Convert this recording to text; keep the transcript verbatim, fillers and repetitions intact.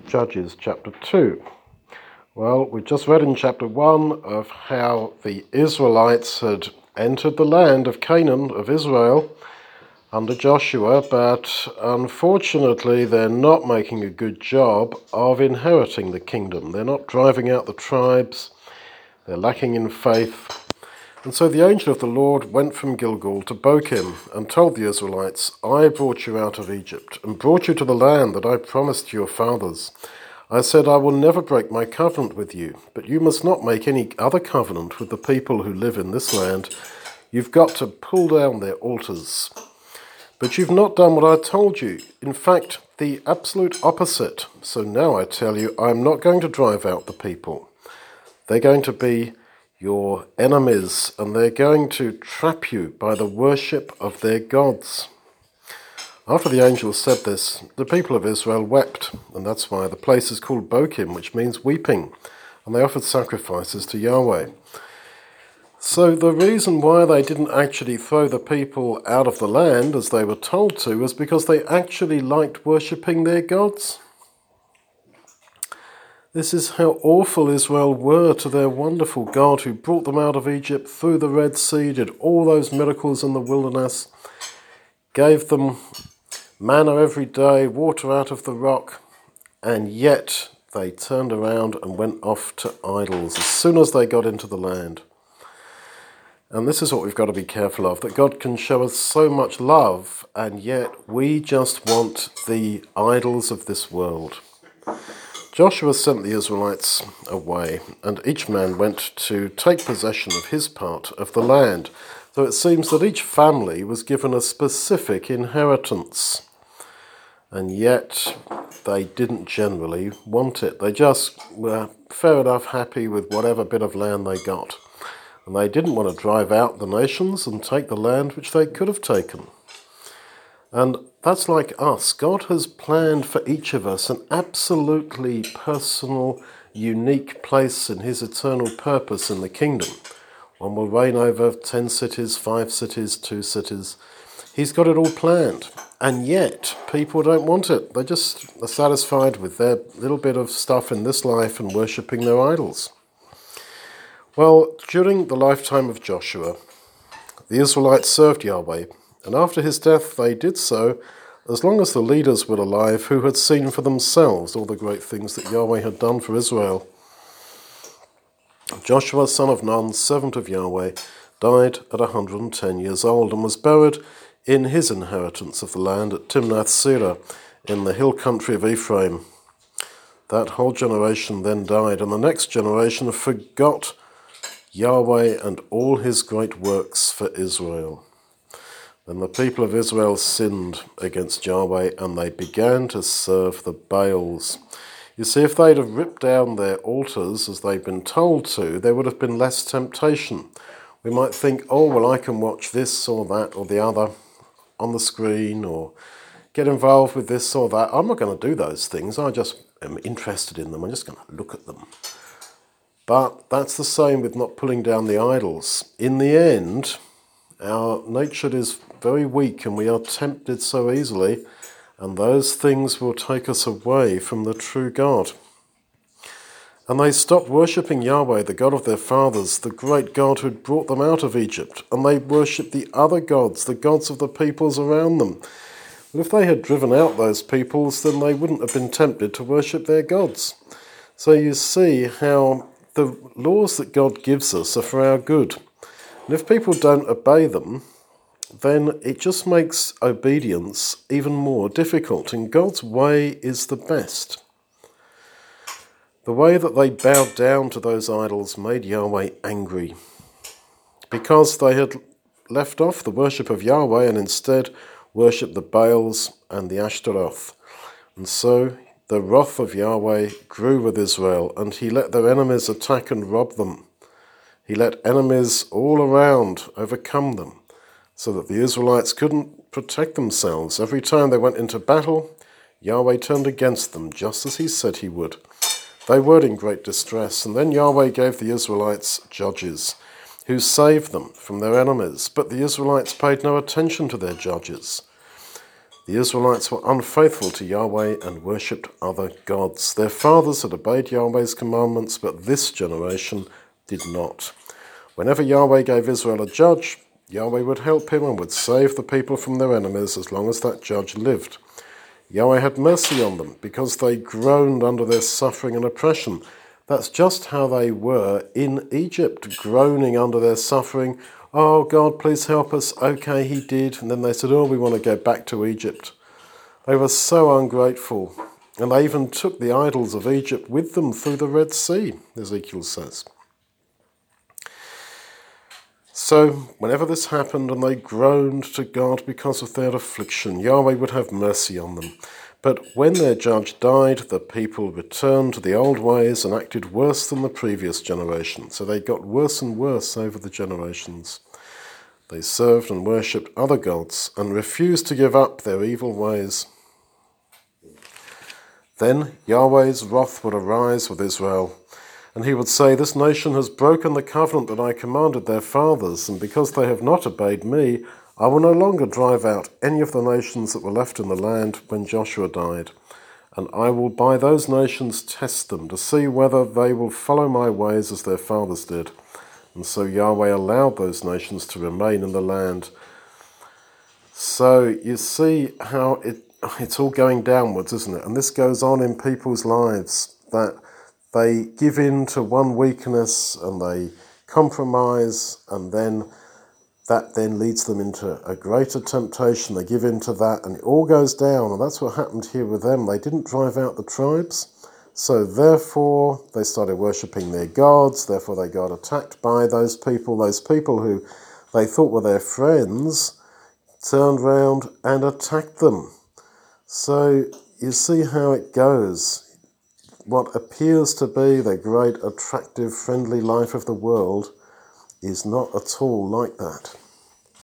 Judges chapter two. Well, we just read in chapter one of how the Israelites had entered the land of Canaan, of Israel, under Joshua, but unfortunately they're not making a good job of inheriting the kingdom. They're not driving out the tribes, they're lacking in faith. And so the angel of the Lord went from Gilgal to Bochim and told the Israelites, I brought you out of Egypt and brought you to the land that I promised to your fathers. I said, I will never break my covenant with you, but you must not make any other covenant with the people who live in this land. You've got to pull down their altars. But you've not done what I told you. In fact, the absolute opposite. So now I tell you, I'm not going to drive out the people. They're going to be your enemies, and they're going to trap you by the worship of their gods. After the angel said this, the people of Israel wept, and that's why the place is called Bochim, which means weeping, and they offered sacrifices to Yahweh. So the reason why they didn't actually throw the people out of the land, as they were told to, was because they actually liked worshipping their gods. This is how awful Israel were to their wonderful God who brought them out of Egypt through the Red Sea, did all those miracles in the wilderness, gave them manna every day, water out of the rock, and yet they turned around and went off to idols as soon as they got into the land. And this is what we've got to be careful of, that God can show us so much love, and yet we just want the idols of this world. Joshua sent the Israelites away, and each man went to take possession of his part of the land. So it seems that each family was given a specific inheritance, and yet they didn't generally want it. They just were fair enough happy with whatever bit of land they got. And they didn't want to drive out the nations and take the land which they could have taken. And that's like us. God has planned for each of us an absolutely personal, unique place in his eternal purpose in the kingdom. One will reign over ten cities, five cities, two cities. He's got it all planned. And yet, people don't want it. They just are satisfied with their little bit of stuff in this life and worshipping their idols. Well, during the lifetime of Joshua, the Israelites served Yahweh, and after his death they did so as long as the leaders were alive who had seen for themselves all the great things that Yahweh had done for Israel. Joshua, son of Nun, servant of Yahweh, died at one hundred and ten years old and was buried in his inheritance of the land at Timnath-Serah in the hill country of Ephraim. That whole generation then died, and the next generation forgot Yahweh and all his great works for Israel. Then the people of Israel sinned against Yahweh, and they began to serve the Baals. You see, if they'd have ripped down their altars as they'd been told to, there would have been less temptation. We might think, oh, well, I can watch this or that or the other on the screen, or get involved with this or that. I'm not going to do those things. I just am interested in them. I'm just going to look at them. But that's the same with not pulling down the idols. In the end, our nature is very weak and we are tempted so easily, and those things will take us away from the true God. And they stopped worshipping Yahweh, the God of their fathers, the great God who had brought them out of Egypt, and they worshipped the other gods, the gods of the peoples around them. But if they had driven out those peoples, then they wouldn't have been tempted to worship their gods. So you see how the laws that God gives us are for our good. And if people don't obey them, then it just makes obedience even more difficult. And God's way is the best. The way that they bowed down to those idols made Yahweh angry, because they had left off the worship of Yahweh and instead worshipped the Baals and the Ashtaroth. And so the wrath of Yahweh grew with Israel, and he let their enemies attack and rob them. He let enemies all around overcome them, so that the Israelites couldn't protect themselves. Every time they went into battle, Yahweh turned against them, just as he said he would. They were in great distress, and then Yahweh gave the Israelites judges, who saved them from their enemies. But the Israelites paid no attention to their judges. The Israelites were unfaithful to Yahweh and worshipped other gods. Their fathers had obeyed Yahweh's commandments, but this generation did not. Whenever Yahweh gave Israel a judge, Yahweh would help him and would save the people from their enemies as long as that judge lived. Yahweh had mercy on them because they groaned under their suffering and oppression. That's just how they were in Egypt, groaning under their suffering. Oh, God, please help us. Okay, he did. And then they said, oh, we want to go back to Egypt. They were so ungrateful. And they even took the idols of Egypt with them through the Red Sea, Ezekiel says. So, whenever this happened and they groaned to God because of their affliction, Yahweh would have mercy on them. But when their judge died, the people returned to the old ways and acted worse than the previous generation. So they got worse and worse over the generations. They served and worshipped other gods and refused to give up their evil ways. Then Yahweh's wrath would arise with Israel, and he would say, this nation has broken the covenant that I commanded their fathers, and because they have not obeyed me, I will no longer drive out any of the nations that were left in the land when Joshua died, and I will by those nations test them to see whether they will follow my ways as their fathers did. And so Yahweh allowed those nations to remain in the land. So you see how it it's all going downwards, isn't it? And this goes on in people's lives, that they give in to one weakness and they compromise, and then that then leads them into a greater temptation. They give in to that and it all goes down. And that's what happened here with them. They didn't drive out the tribes. So therefore they started worshipping their gods. Therefore they got attacked by those people. Those people who they thought were their friends turned round and attacked them. So you see how it goes. What appears to be the great, attractive, friendly life of the world is not at all like that.